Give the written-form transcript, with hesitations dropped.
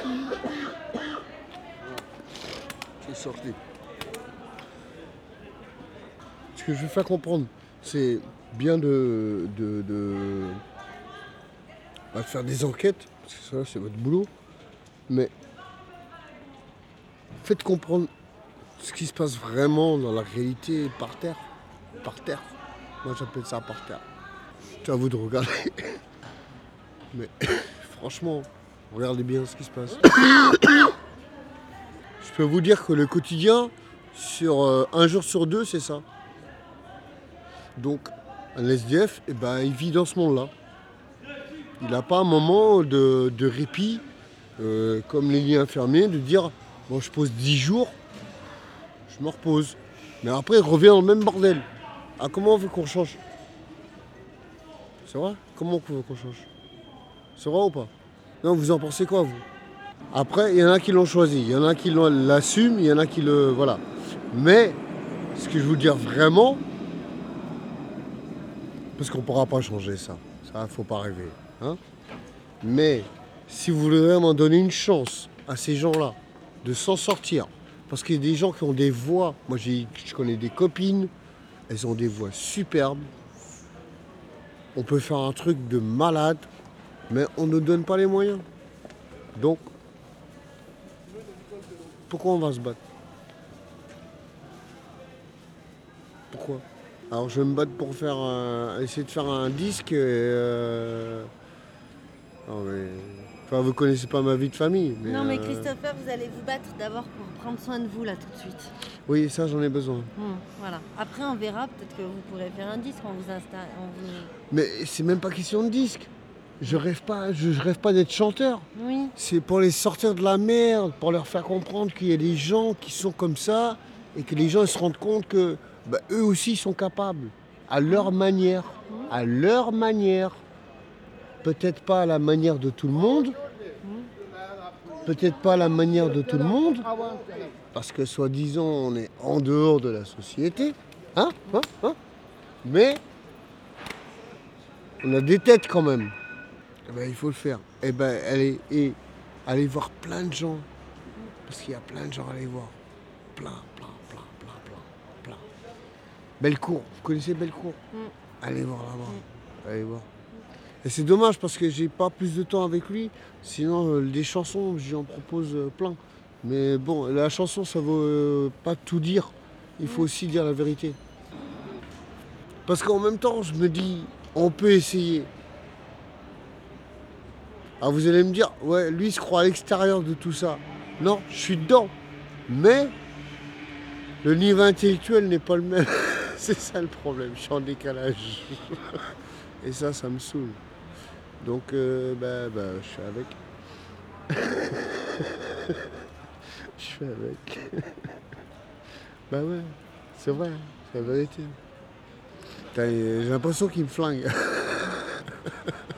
C'est sorti. Ce que je veux faire comprendre, c'est bien de faire des enquêtes, parce que ça, c'est votre boulot, mais faites comprendre ce qui se passe vraiment dans la réalité par terre. Par terre. Moi, j'appelle ça par terre. C'est à vous de regarder. Mais franchement, regardez bien ce qui se passe. Je peux vous dire que le quotidien, sur un jour sur deux, c'est ça. Donc, un SDF, il vit dans ce monde-là. Il n'a pas un moment de répit, comme les lits infirmiers, de dire bon, je pose 10 jours, je me repose. Mais après, il revient dans le même bordel. Ah, comment on veut qu'on change? C'est vrai? Comment on veut qu'on change? C'est vrai ou pas? Non, vous en pensez quoi, vous? Après, il y en a qui l'ont choisi, il y en a qui l'assument, il y en a qui le... Voilà. Mais, ce que je veux dire vraiment, parce qu'on ne pourra pas changer ça. Ça, il ne faut pas rêver. Hein? Mais, si vous voulez vraiment donner une chance à ces gens-là de s'en sortir, parce qu'il y a des gens qui ont des voix, moi je connais des copines, elles ont des voix superbes, on peut faire un truc de malade, mais on ne donne pas les moyens. Donc, pourquoi on va se battre? Pourquoi? Alors je vais me battre pour essayer de faire un disque. Non mais, enfin, vous connaissez pas ma vie de famille. Mais, non mais Christopher, vous allez vous battre d'abord pour prendre soin de vous là tout de suite. Oui, ça j'en ai besoin. Voilà. Après on verra, peut-être que vous pourrez faire un disque, on vous installe. Mais c'est même pas question de disque. Je rêve pas d'être chanteur. Oui. C'est pour les sortir de la merde, pour leur faire comprendre qu'il y a des gens qui sont comme ça et que les gens ils se rendent compte que eux aussi sont capables, à leur manière. À leur manière. Peut-être pas à la manière de tout le monde. Peut-être pas à la manière de tout le monde. Parce que soi-disant on est en dehors de la société. Hein? Mais on a des têtes quand même. Il faut le faire. Allez voir plein de gens. Parce qu'il y a plein de gens à aller voir. Plein. Bellecour, vous connaissez Bellecour? Allez voir là-bas. Allez voir. Et c'est dommage parce que j'ai pas plus de temps avec lui. Sinon, des chansons, j'en propose plein. Mais bon, la chanson, ça veut pas tout dire. Il faut aussi dire la vérité. Parce qu'en même temps, je me dis, on peut essayer. Alors vous allez me dire, ouais, lui il se croit à l'extérieur de tout ça. Non, je suis dedans. Mais le niveau intellectuel n'est pas le même. C'est ça le problème, je suis en décalage. Et ça me saoule. Donc, je suis avec. Je suis avec. Ouais, c'est vrai, c'est la vérité. J'ai l'impression qu'il me flingue.